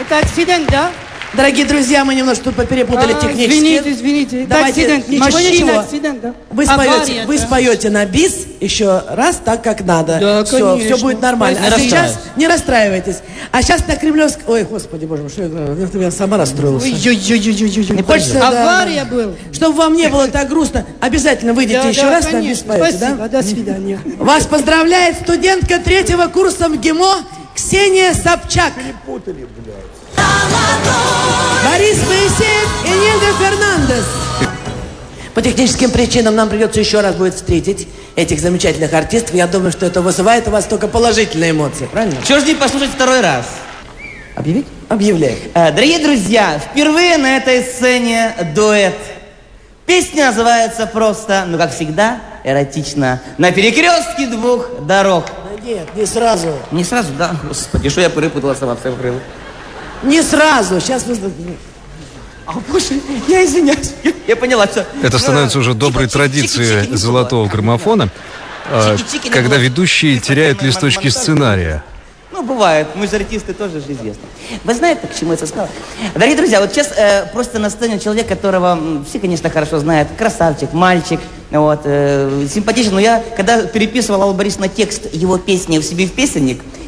Это акцидент, да? Дорогие друзья, мы немножко тут перепутали технически. Извините. Давайте, акцидент. ничего. Акцидент, да? Вы споете на бис еще раз так, как надо. Да, все будет нормально. Не сейчас не расстраивайтесь. А сейчас на Кремлевской... Ой, господи, боже мой, что я сама расстроилась. Не хочется, авария была. Чтобы вам не было так грустно, обязательно выйдите еще раз на бис споете, да? Спасибо, до свидания. Вас поздравляет студентка 3-го курса МГИМО Ксения Собчак. Перепутали, блядь. Борис Моисеев и Нельда Фернандес. По техническим причинам нам придется еще раз будет встретить этих замечательных артистов. Я думаю, что это вызывает у вас только положительные эмоции, правильно? Чего ж не послушать второй раз? Объявить? Объявляй. Дорогие друзья, впервые на этой сцене дуэт. Песня называется просто, ну как всегда, эротично. На перекрестке двух дорог. Да нет, не сразу. Не сразу, да? Господи, что я перепутала сама все вкрыла. Не сразу. Сейчас вы... А, боже, я извиняюсь. Я поняла, все. Это становится уже доброй традицией золотого граммофона, когда ведущие теряют листочки сценария. Ну, бывает. Мы же артисты тоже же известны. Вы знаете, к чему я это сказал? Дорогие друзья, вот сейчас просто на сцене человек, которого все, конечно, хорошо знают. Красавчик, мальчик, вот, симпатичный. Но я, когда переписывал Алла Борисовна текст его песни в себе в песенник,